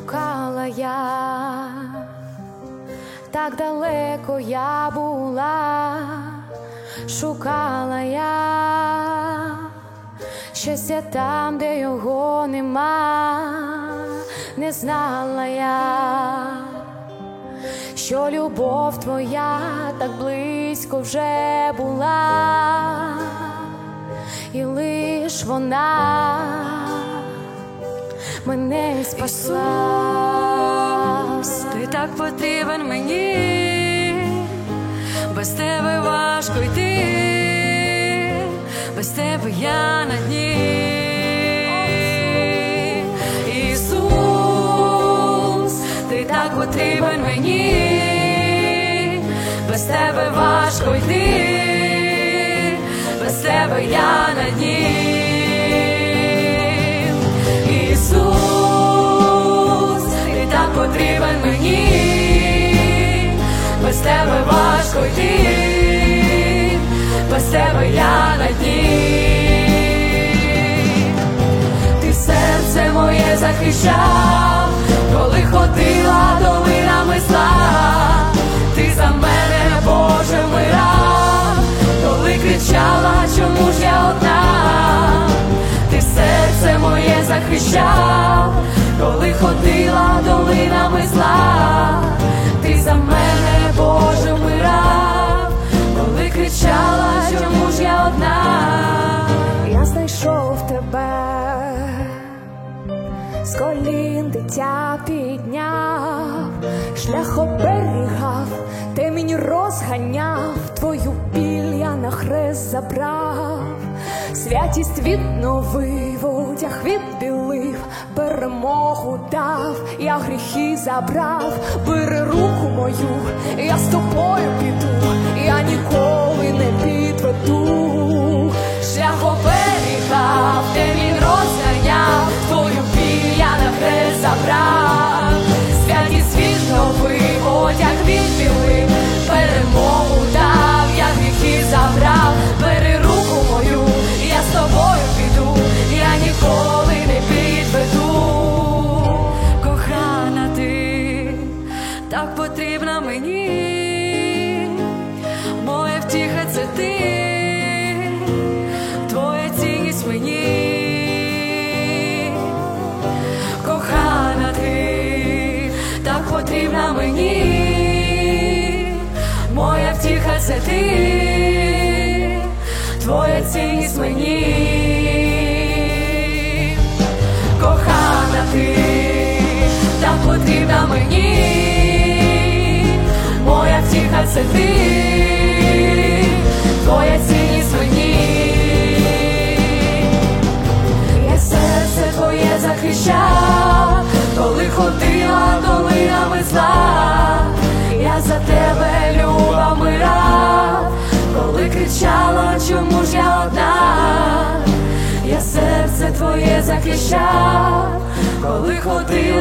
шукала я, так далеко я була, шукала я щастя там, де його нема. Не знала я, що любов твоя так близько вже була, і лиш вона мене спасла. Ісус, ти так потрібен мені, без тебе важко йти, без тебе я на дні. Ісус, ти так потрібен мені, без тебе важко йти, без тебе я на дні. Потрібен мені, без тебе важко йти, без тебе я на дні. Ти серце моє захищав, коли ходила долинами зла. Ти за мене, Боже, вмирав, коли кричала, чому ж я одна. Ти серце моє захищав, коли ходила долинами зла. Ти за мене, Боже, вмирав, коли кричала, чому ж я одна. Я знайшов тебе, з колін дитя підняв, шлях оберігав, темінь розганяв, твою біль я на хрест забрав. Святість відновив, одяг відбілив, перемогу дав, я гріхи забрав. Бери руку мою, я з тобою піду, я ніколи не підведу. Шлях оберігав, темінь розганяв, твою біль я на хрест забрав. Святість відновив, одяг відбілив, перемогу дав, я гріхи забрав. Бери руку мою, я з тобою піду, я ніколи не підведу. Кохана, ти так потрібна мені, моя втіха це ти, твоя цінність мені. Кохана, ти так потрібна мені, моя втіха це ти, твоя цінність мені. Кохана, ти так потрібна мені, моя втіха це ти, твоя цінність мені. Я серце твоє захищав, коли ходила долинами зла. Я за тебе, люба, вмирав, коли кричала, чому ж я одна. Я серце твоє захищав, коли ходила